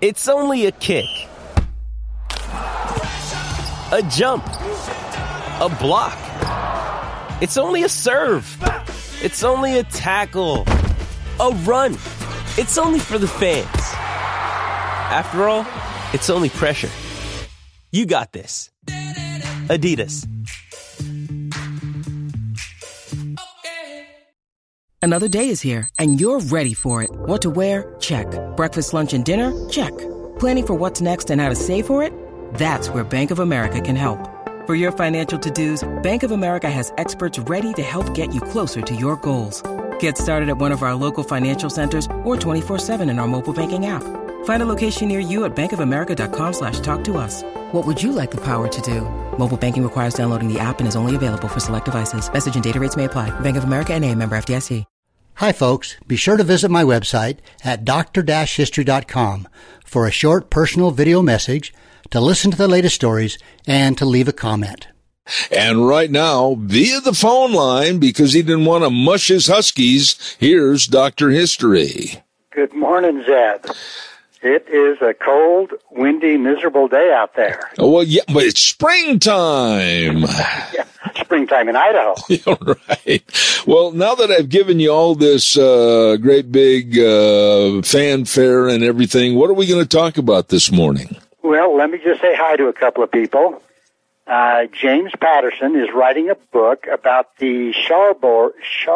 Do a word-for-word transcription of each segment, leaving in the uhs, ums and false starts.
It's only a kick, a jump, a block. It's only a serve. It's only a tackle, a run. It's only for the fans. After all, it's only pressure. You got this. Adidas. Another day is here, and you're ready for it. What to wear? Check. Breakfast, lunch, and dinner? Check. Planning for what's next and how to save for it? That's where Bank of America can help. For your financial to-dos, Bank of America has experts ready to help get you closer to your goals. Get started at one of our local financial centers or twenty-four seven in our mobile banking app. Find a location near you at bankofamerica.com slash talk to us. What would you like the power to do? Mobile banking requires downloading the app and is only available for select devices. Message and data rates may apply. Bank of America N A, member F D I C. Hi, folks. Be sure to visit my website at d r dash history dot com for a short personal video message, to listen to the latest stories, and to leave a comment. And right now, via the phone line, because he didn't want to mush his Huskies, here's Doctor History. Good morning, Zed. It is a cold, windy, miserable day out there. Oh, well, yeah, but it's springtime. Yeah, springtime in Idaho. Yeah, right. Well, now that I've given you all this uh, great big uh, fanfare and everything, what are we going to talk about this morning? Well, let me just say hi to a couple of people. Uh, James Patterson is writing a book about the Charbor,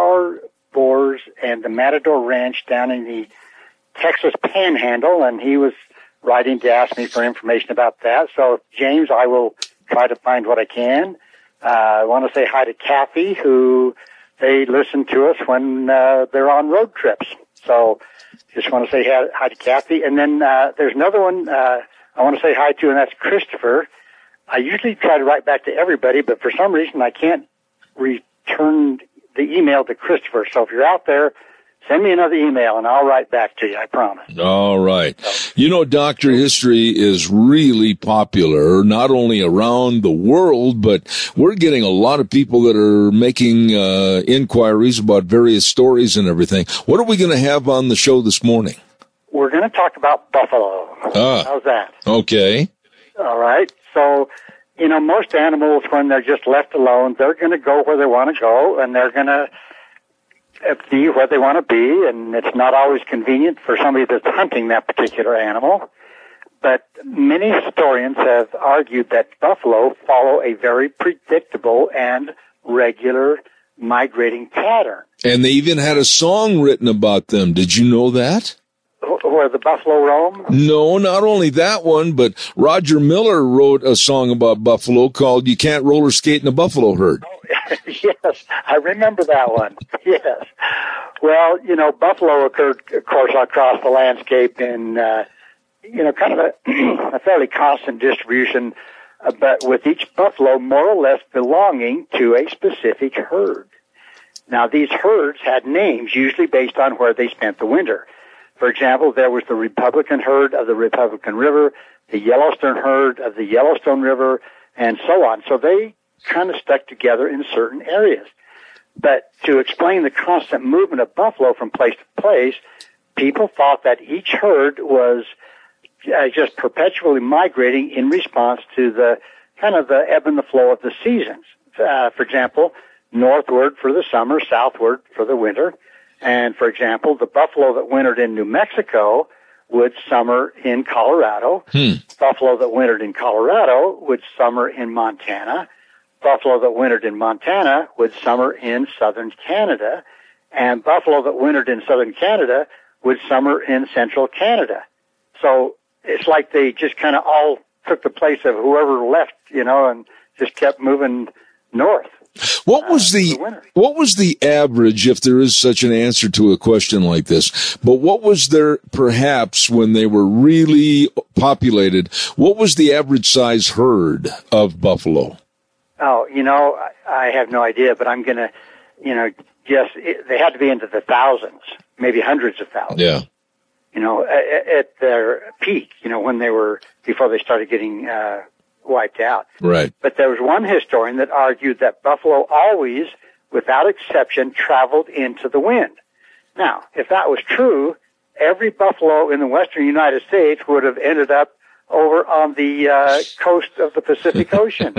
Charbors and the Matador Ranch down in the Texas Panhandle, and he was writing to ask me for information about that. So, James, I will try to find what I can. Uh, I want to say hi to Kathy, who they listen to us when uh, they're on road trips. So, just want to say hi, hi to Kathy. And then uh, there's another one uh, I want to say hi to, and that's Christopher. I usually try to write back to everybody, but for some reason I can't return the email to Christopher. So if you're out there, send me another email, and I'll write back to you, I promise. All right. You know, Doctor History is really popular, not only around the world, but we're getting a lot of people that are making uh, inquiries about various stories and everything. What are we going to have on the show this morning? We're going to talk about buffalo. Ah, how's that? Okay. All right. So, you know, most animals, when they're just left alone, they're going to go where they want to go, and they're going to be where they want to be, and it's not always convenient for somebody that's hunting that particular animal. But many historians have argued that buffalo follow a very predictable and regular migrating pattern. And they even had a song written about them. Did you know that? Where the buffalo roam? No, not only that one, but Roger Miller wrote a song about buffalo called You Can't Roller Skate in a Buffalo Herd. Oh, yes, I remember that one. Yes. Well, you know, buffalo occurred, of course, across the landscape in, uh, you know, kind of a, a fairly constant distribution, uh, but with each buffalo more or less belonging to a specific herd. Now, these herds had names, usually based on where they spent the winter. For example, there was the Republican herd of the Republican River, the Yellowstone herd of the Yellowstone River, and so on. So they kind of stuck together in certain areas. But to explain the constant movement of buffalo from place to place, people thought that each herd was uh, just perpetually migrating in response to the kind of the ebb and the flow of the seasons. Uh, for example, northward for the summer, southward for the winter. And, for example, the buffalo that wintered in New Mexico would summer in Colorado. Hmm. Buffalo that wintered in Colorado would summer in Montana. Buffalo that wintered in Montana would summer in southern Canada. And buffalo that wintered in southern Canada would summer in central Canada. So it's like they just kind of all took the place of whoever left, you know, and just kept moving north. What was the, the what was the average, if there is such an answer to a question like this, but what was there perhaps when they were really populated, what was the average size herd of buffalo? Oh, you know, I, I have no idea, but I'm going to, you know, guess it, they had to be into the thousands, maybe hundreds of thousands. Yeah. You know, at, at their peak, you know, when they were, before they started getting, uh, wiped out. Right. But there was one historian that argued that buffalo always, without exception, traveled into the wind. Now, if that was true, every buffalo in the western United States would have ended up over on the uh, coast of the Pacific Ocean.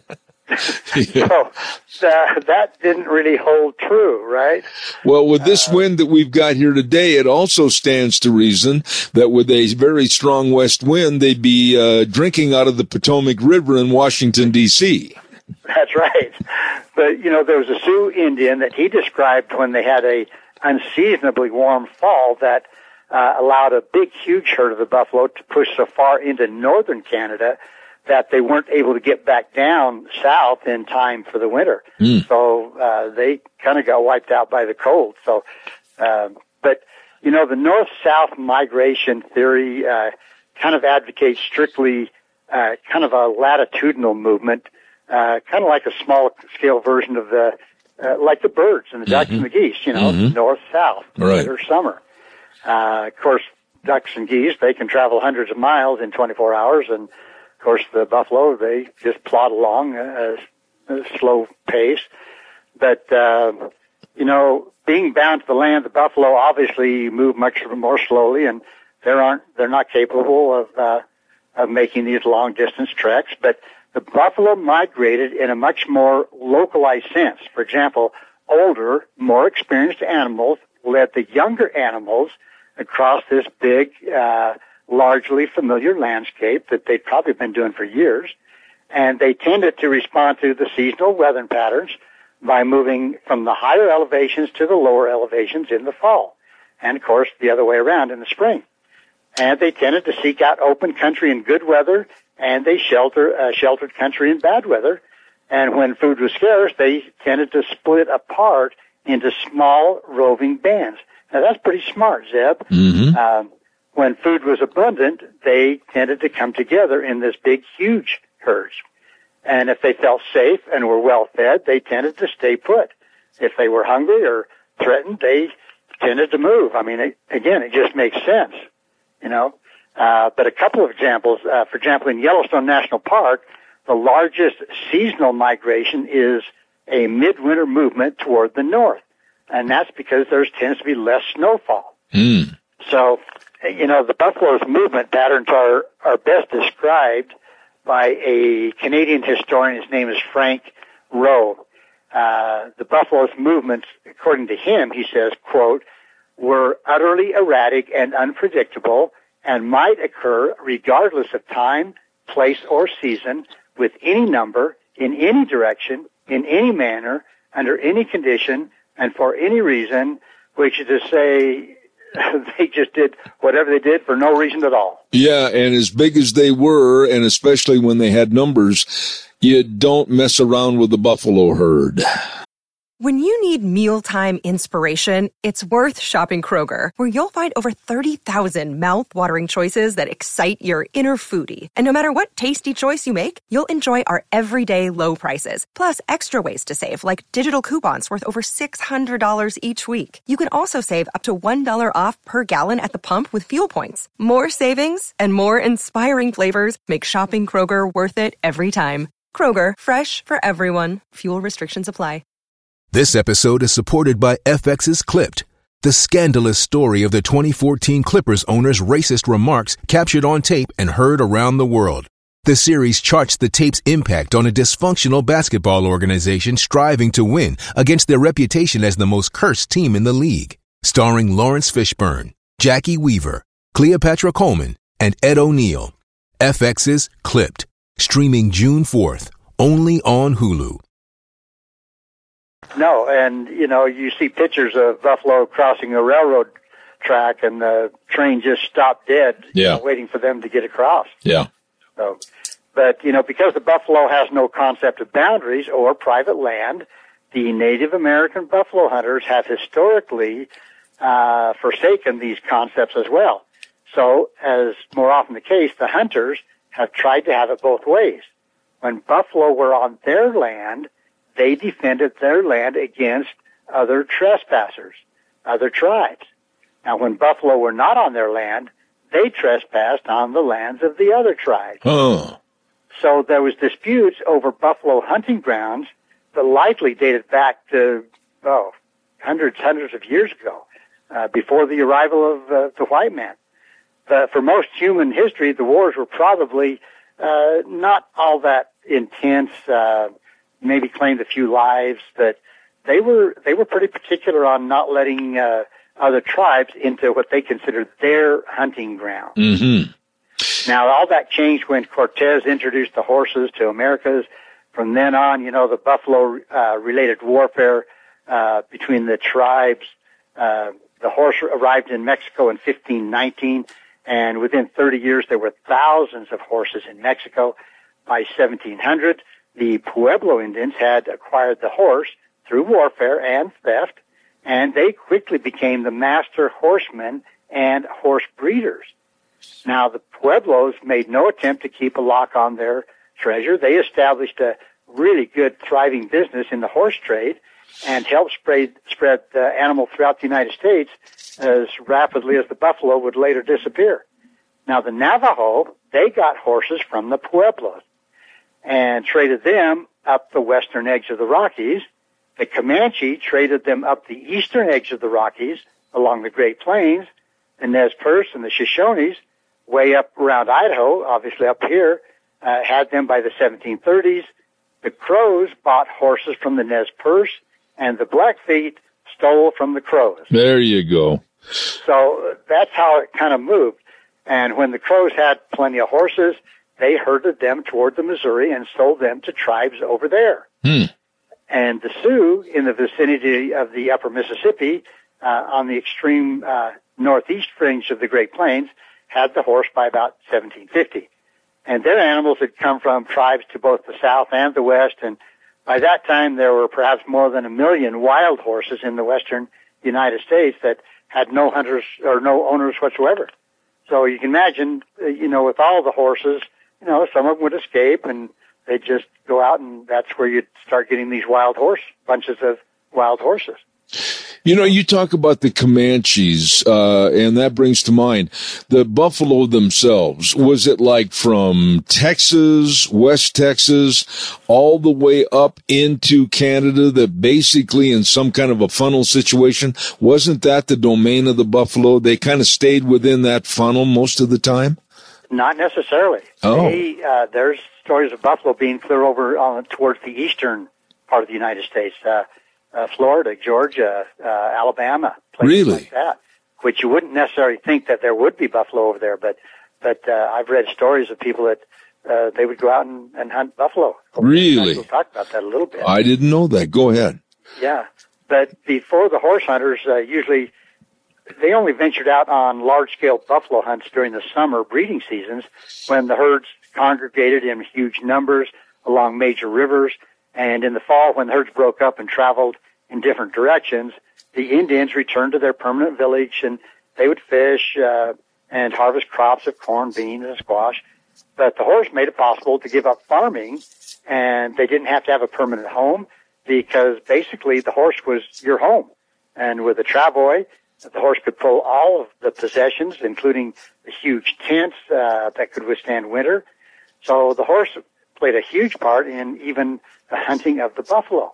Yeah. So uh, that didn't really hold true, right? Well, with this Uh, wind that we've got here today, it also stands to reason that with a very strong west wind, they'd be uh, drinking out of the Potomac River in Washington, D C That's right. But, you know, there was a Sioux Indian that he described when they had a unseasonably warm fall that uh, allowed a big, huge herd of the buffalo to push so far into northern Canada that they weren't able to get back down south in time for the winter. Mm. So uh, they kind of got wiped out by the cold. So, uh, but, you know, the north-south migration theory uh, kind of advocates strictly uh, kind of a latitudinal movement, uh, kind of like a small-scale version of the, uh, like the birds and the ducks Mm-hmm. and the geese, you know, Mm-hmm. north-south, Right. winter, summer. Uh, of course, ducks and geese, they can travel hundreds of miles in twenty-four hours, and of course, the buffalo, they just plod along at a, a slow pace. But, uh, you know, being bound to the land, the buffalo obviously move much more slowly, and they aren't, they're not capable of, uh, of making these long distance treks. But the buffalo migrated in a much more localized sense. For example, older, more experienced animals led the younger animals across this big, uh, largely familiar landscape that they'd probably been doing for years. And they tended to respond to the seasonal weather patterns by moving from the higher elevations to the lower elevations in the fall. And, of course, the other way around in the spring. And they tended to seek out open country in good weather, and they shelter uh, sheltered country in bad weather. And when food was scarce, they tended to split apart into small roving bands. Now, that's pretty smart, Zeb. Mm-hmm. Um, when food was abundant, they tended to come together in this big, huge herds. And if they felt safe and were well fed, they tended to stay put. If they were hungry or threatened, they tended to move. I mean, it, again, it just makes sense, you know. Uh, but a couple of examples, uh, for example, in Yellowstone National Park, the largest seasonal migration is a midwinter movement toward the north. And that's because there tends to be less snowfall. Mm. So, you know, the buffalo's movement patterns are, are best described by a Canadian historian. His name is Frank Rowe. Uh, the buffalo's movements, according to him, he says, quote, were utterly erratic and unpredictable and might occur regardless of time, place, or season, with any number, in any direction, in any manner, under any condition, and for any reason, which is to say, they just did whatever they did for no reason at all. Yeah, and as big as they were, and especially when they had numbers, you don't mess around with the buffalo herd. When you need mealtime inspiration, it's worth shopping Kroger, where you'll find over thirty thousand mouth-watering choices that excite your inner foodie. And no matter what tasty choice you make, you'll enjoy our everyday low prices, plus extra ways to save, like digital coupons worth over six hundred dollars each week. You can also save up to one dollar off per gallon at the pump with fuel points. More savings and more inspiring flavors make shopping Kroger worth it every time. Kroger, fresh for everyone. Fuel restrictions apply. This episode is supported by F X's Clipped, the scandalous story of the twenty fourteen Clippers owner's racist remarks captured on tape and heard around the world. The series charts the tape's impact on a dysfunctional basketball organization striving to win against their reputation as the most cursed team in the league. Starring Lawrence Fishburne, Jackie Weaver, Cleopatra Coleman, and Ed O'Neill. F X's Clipped, streaming June fourth, only on Hulu. No, and, you know, you see pictures of buffalo crossing a railroad track and the train just stopped dead, you Yeah. know, waiting for them to get across. Yeah. So, but, you know, because the buffalo has no concept of boundaries or private land, the Native American buffalo hunters have historically uh, forsaken these concepts as well. So, as more often the case, the hunters have tried to have it both ways. When buffalo were on their land, they defended their land against other trespassers, other tribes. Now, when buffalo were not on their land, they trespassed on the lands of the other tribes. Oh. So there was disputes over buffalo hunting grounds that likely dated back to, oh, hundreds, hundreds of years ago. uh, before the arrival of uh, the white man. Uh, for most human history, the wars were probably uh, not all that intense, uh, maybe claimed a few lives, but they were they were pretty particular on not letting uh, other tribes into what they considered their hunting ground. Mm-hmm. Now, all that changed when Cortez introduced the horses to Americas. From then on, you know, the buffalo-related uh, warfare uh, between the tribes. Uh, the horse arrived in Mexico in fifteen nineteen, and within thirty years, there were thousands of horses in Mexico. By seventeen hundred, the Pueblo Indians had acquired the horse through warfare and theft, and they quickly became the master horsemen and horse breeders. Now, the Pueblos made no attempt to keep a lock on their treasure. They established a really good, thriving business in the horse trade and helped spread, spread the animal throughout the United States as rapidly as the buffalo would later disappear. Now, the Navajo, they got horses from the Pueblos and traded them up the western edge of the Rockies. The Comanche traded them up the eastern edge of the Rockies along the Great Plains. The Nez Perce and the Shoshones, way up around Idaho, obviously up here, uh, had them by the seventeen thirties. The Crows bought horses from the Nez Perce, and the Blackfeet stole from the Crows. There you go. So that's how it kind of moved. And when the Crows had plenty of horses, they herded them toward the Missouri and sold them to tribes over there. Hmm. And the Sioux in the vicinity of the upper Mississippi, uh, on the extreme uh, northeast fringe of the Great Plains, had the horse by about seventeen fifty. And their animals had come from tribes to both the south and the west, and by that time there were perhaps more than a million wild horses in the western United States that had no hunters or no owners whatsoever. So you can imagine, uh, you know, with all the horses, you know, some of them would escape and they'd just go out, and that's where you'd start getting these wild horse, bunches of wild horses. You know, you talk about the Comanches, uh, and that brings to mind the buffalo themselves. Was it like from Texas, West Texas, all the way up into Canada, that basically in some kind of a funnel situation, wasn't that the domain of the buffalo? They kind of stayed within that funnel most of the time? Not necessarily. Oh. They, uh, there's stories of buffalo being clear over on, towards the eastern part of the United States. Uh, Uh, Florida, Georgia, uh, Alabama, places really? like that, which you wouldn't necessarily think that there would be buffalo over there, but but uh, I've read stories of people that uh, they would go out and, and hunt buffalo. Really? We'll talk about that a little bit. I didn't know that. Go ahead. Yeah, but before the horse hunters, uh, usually they only ventured out on large-scale buffalo hunts during the summer breeding seasons when the herds congregated in huge numbers along major rivers. And in the fall, when the herds broke up and traveled in different directions, the Indians returned to their permanent village, and they would fish uh, and harvest crops of corn, beans, and squash. But the horse made it possible to give up farming, and they didn't have to have a permanent home because basically the horse was your home. And with a travois, the horse could pull all of the possessions, including the huge tents uh, that could withstand winter. So the horse played a huge part in even the hunting of the buffalo.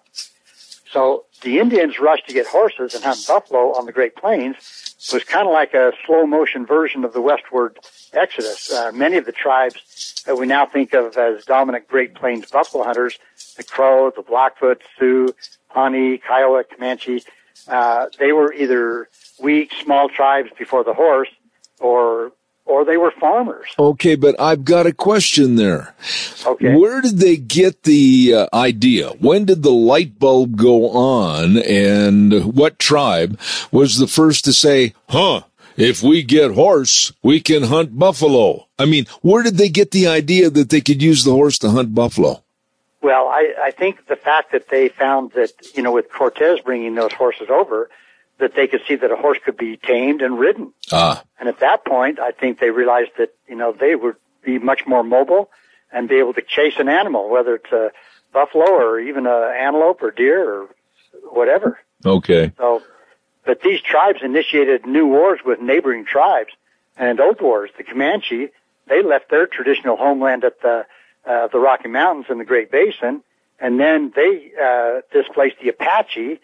So the Indians rushed to get horses and hunt buffalo on the Great Plains. It was kind of like a slow-motion version of the westward exodus. Uh, many of the tribes that we now think of as dominant Great Plains buffalo hunters, the Crow, the Blackfoot, Sioux, Pawnee, Kiowa, Comanche, uh, they were either weak, small tribes before the horse, or or they were farmers. Okay, but I've got a question there. Okay. Where did they get the uh, idea? When did the light bulb go on, and what tribe was the first to say, huh, if we get horse, we can hunt buffalo? I mean, where did they get the idea that they could use the horse to hunt buffalo? Well, I, I think the fact that they found that, you know, with Cortez bringing those horses over, that they could see that a horse could be tamed and ridden. Ah. And at that point, I think they realized that, you know, they would be much more mobile and be able to chase an animal, whether it's a buffalo or even an antelope or deer or whatever. Okay. So, but these tribes initiated new wars with neighboring tribes and oath wars. The Comanche, they left their traditional homeland at the, uh, the Rocky Mountains in the Great Basin, and then they, uh, displaced the Apache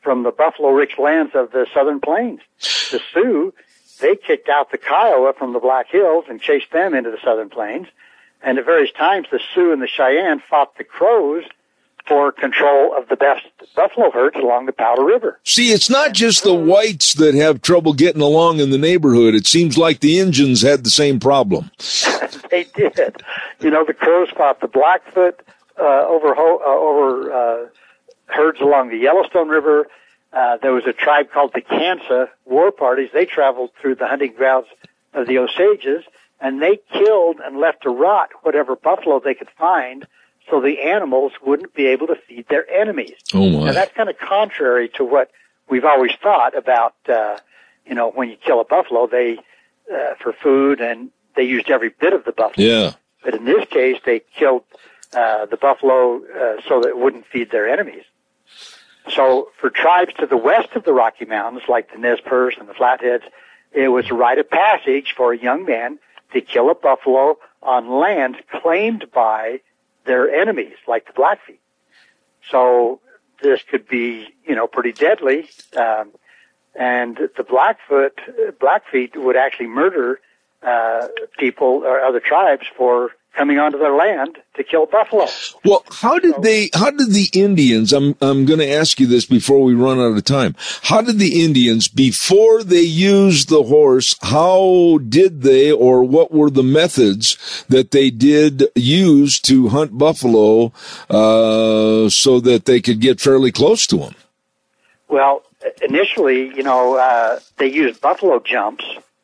from the buffalo-rich lands of the southern plains. The Sioux, they kicked out the Kiowa from the Black Hills and chased them into the southern plains. And at various times, the Sioux and the Cheyenne fought the Crows for control of the best buffalo herds along the Powder River. See, it's not just the whites that have trouble getting along in the neighborhood. It seems like the Indians had the same problem. They did. You know, the Crows fought the Blackfoot uh, over ho- uh, over uh, herds along the Yellowstone River. Uh, there was a tribe called the Kansa war parties. They traveled through the hunting grounds of the Osages, and they killed and left to rot whatever buffalo they could find, so the animals wouldn't be able to feed their enemies. Oh my! Now that's kind of contrary to what we've always thought about. Uh, you know, when you kill a buffalo, they uh, for food, and they used every bit of the buffalo. Yeah. But in this case, they killed uh, the buffalo uh, so that it wouldn't feed their enemies. So for tribes to the west of the Rocky Mountains, like the Nez Perce and the Flatheads, it was a rite of passage for a young man to kill a buffalo on land claimed by their enemies, like the Blackfeet. So this could be, you know, pretty deadly. Um, and the Blackfoot, Blackfeet would actually murder uh, people or other tribes for coming onto their land to kill buffalo. Well, how did they, how did the Indians, I'm, I'm going to ask you this before we run out of time. How did the Indians, before they used the horse, how did they, or what were the methods that they did use to hunt buffalo, uh, so that they could get fairly close to them? Well, initially, you know, uh, they used buffalo jumps,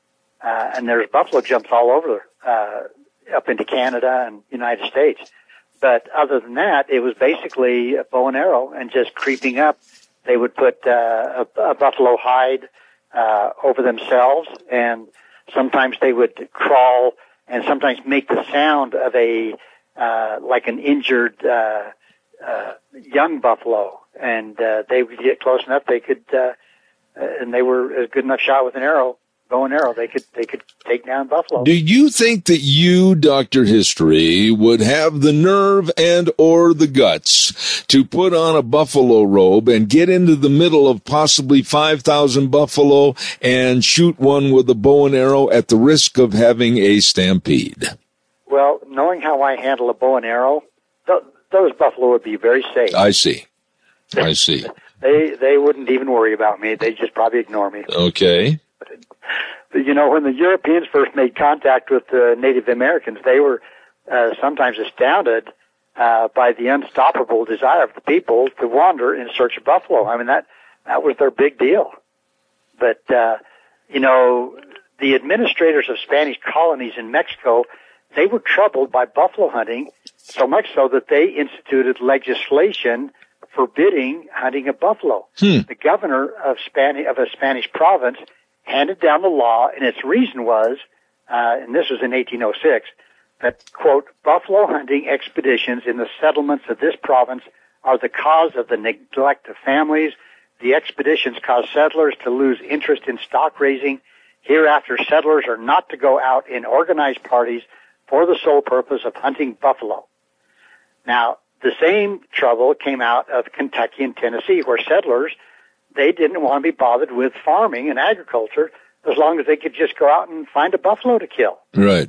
uh, and there's buffalo jumps all over, uh, up into Canada and United States. But other than that, it was basically a bow and arrow and just creeping up. They would put uh, a, a buffalo hide uh, over themselves, and sometimes they would crawl and sometimes make the sound of a, uh, like an injured uh, uh, young buffalo. And uh, they would get close enough, they could, uh, and they were a good enough shot with an arrow, bow and arrow, they could they could take down buffalo. Do you think that you, Doctor History, would have the nerve and or the guts to put on a buffalo robe and get into the middle of possibly five thousand buffalo and shoot one with a bow and arrow at the risk of having a stampede? Well, knowing how I handle a bow and arrow, th- those buffalo would be very safe. I see. I see. they they wouldn't even worry about me. They'd just probably ignore me. Okay. But, you know, when the Europeans first made contact with the Native Americans, they were uh, sometimes astounded uh, by the unstoppable desire of the people to wander in search of buffalo. I mean, that that was their big deal. But, uh, you know, the administrators of Spanish colonies in Mexico, they were troubled by buffalo hunting, so much so that they instituted legislation forbidding hunting of buffalo. Hmm. The governor of Spani- of a Spanish province handed down the law, and its reason was, uh, and this was in eighteen oh six, that, quote, buffalo hunting expeditions in the settlements of this province are the cause of the neglect of families. The expeditions cause settlers to lose interest in stock raising. Hereafter, settlers are not to go out in organized parties for the sole purpose of hunting buffalo. Now, the same trouble came out of Kentucky and Tennessee, where settlers, they didn't want to be bothered with farming and agriculture as long as they could just go out and find a buffalo to kill. Right.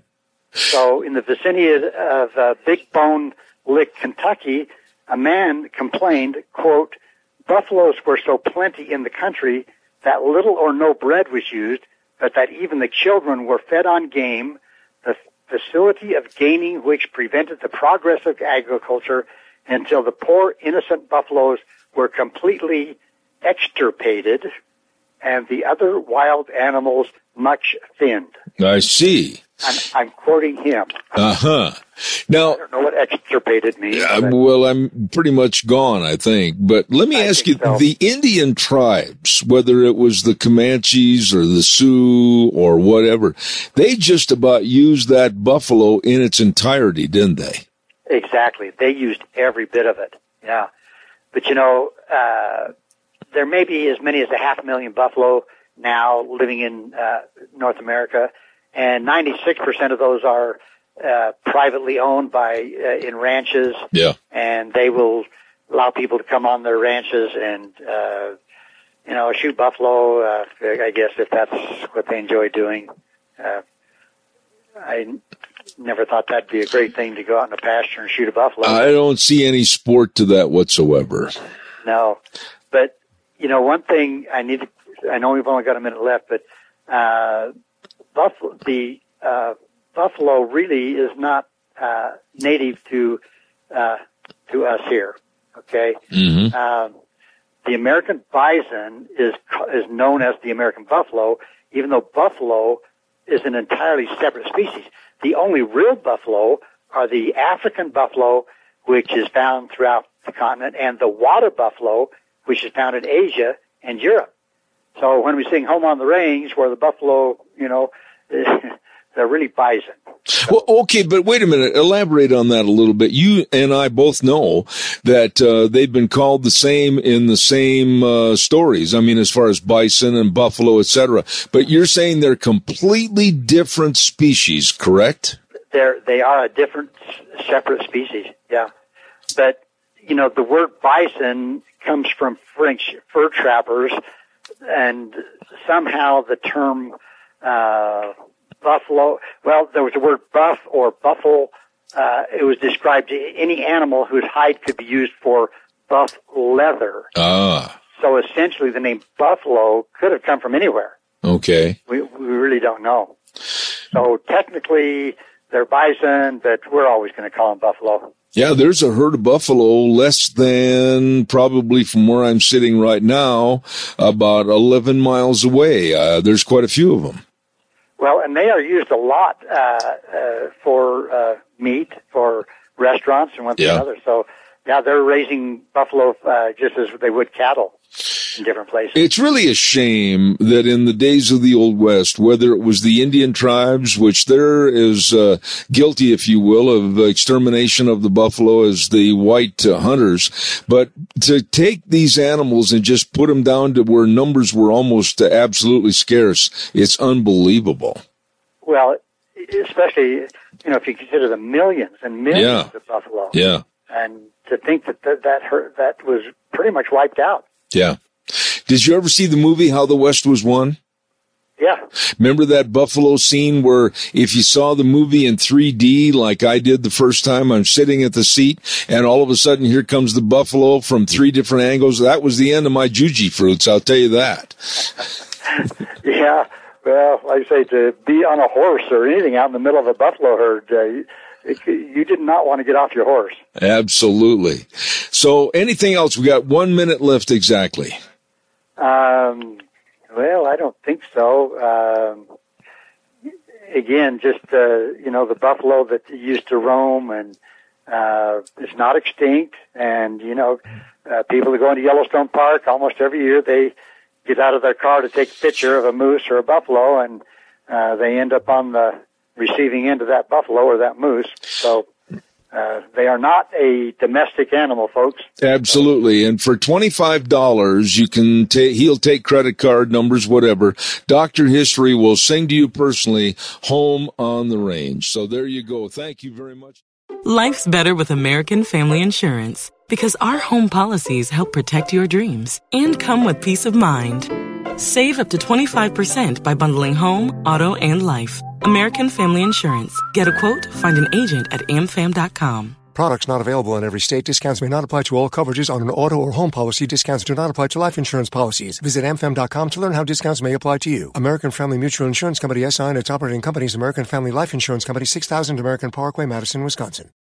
So in the vicinity of uh, Big Bone Lick, Kentucky, a man complained, quote, buffaloes were so plenty in the country that little or no bread was used, but that even the children were fed on game, the facility of gaining which prevented the progress of agriculture until the poor innocent buffaloes were completely extirpated and the other wild animals much thinned. I see. I'm, I'm quoting him. Uh-huh. Now, I don't know what extirpated means. Uh, well, I'm pretty much gone, I think. But let me I ask you, so. the Indian tribes, whether it was the Comanches or the Sioux or whatever, they just about used that buffalo in its entirety, didn't they? Exactly. They used every bit of it. Yeah. But, you know, uh, there may be as many as a half a million buffalo now living in uh, North America, and ninety-six percent of those are uh, privately owned by uh, in ranches. Yeah. And they will allow people to come on their ranches and uh, you know, shoot buffalo, uh, I guess if that's what they enjoy doing. Uh, I never thought that'd be a great thing to go out in the pasture and shoot a buffalo. I don't see any sport to that whatsoever. No. But, you know, one thing I need to, I know we've only got a minute left, but uh, buffalo, the uh, buffalo really is not uh, native to uh, to us here. Okay. Mm-hmm. Um, the American bison is is known as the American buffalo, even though buffalo is an entirely separate species. The only real buffalo are the African buffalo, which is found throughout the continent, and the water buffalo, which is found in Asia and Europe. So when we sing Home on the Range, where the buffalo, you know, they're really bison. Well, okay, but wait a minute. Elaborate on that a little bit. You and I both know that uh, they've been called the same in the same uh, stories. I mean, as far as bison and buffalo, et cetera. But you're saying they're completely different species, correct? They're, they are a different, separate species, yeah. But, you know, the word bison comes from French fur trappers, and somehow the term uh buffalo, well, there was the word buff or buffle. Uh, it was described to any animal whose hide could be used for buff leather. Ah. So essentially the name buffalo could have come from anywhere. Okay. We, we really don't know. So technically they're bison, but we're always going to call them buffalo. Yeah, there's a herd of buffalo less than probably from where I'm sitting right now, about eleven miles away. Uh, there's quite a few of them. Well, and they are used a lot uh, uh, for uh, meat, for restaurants, and one thing yeah. or another. So, yeah, they're raising buffalo uh, just as they would cattle in different places. It's really a shame that in the days of the Old West, whether it was the Indian tribes, which there is uh, guilty, if you will, of extermination of the buffalo as the white uh, hunters, but to take these animals and just put them down to where numbers were almost uh, absolutely scarce, it's unbelievable. Well, especially, you know, if you consider the millions and millions yeah. of buffalo. Yeah. And to think that that, that, hurt, that was pretty much wiped out. Yeah. Did you ever see the movie How the West Was Won? Yeah. Remember that buffalo scene where if you saw the movie in three D like I did the first time, I'm sitting at the seat and all of a sudden here comes the buffalo from three different angles? That was the end of my Juji fruits, I'll tell you that. Yeah. Well, like I say, to be on a horse or anything out in the middle of a buffalo herd, uh, it, you did not want to get off your horse. Absolutely. So anything else? We got one minute left exactly. Um, well, I don't think so. Um, again, just, uh, you know, the buffalo that used to roam, and uh, it's not extinct. And, you know, uh, people that go into Yellowstone Park almost every year, they get out of their car to take a picture of a moose or a buffalo, and uh, they end up on the receiving end of that buffalo or that moose. So uh, they are not a domestic animal, folks. Absolutely. And for twenty-five dollars, you can take, he'll take credit card numbers, whatever. Doctor History will sing to you personally, Home on the Range. So there you go. Thank you very much. Life's better with American Family Insurance because our home policies help protect your dreams and come with peace of mind. Save up to twenty-five percent by bundling home, auto, and life. American Family Insurance. Get a quote, find an agent at a m fam dot com. Products not available in every state. Discounts may not apply to all coverages on an auto or home policy. Discounts do not apply to life insurance policies. Visit a m fam dot com to learn how discounts may apply to you. American Family Mutual Insurance Company, S I and its operating companies, American Family Life Insurance Company, six thousand American Parkway, Madison, Wisconsin.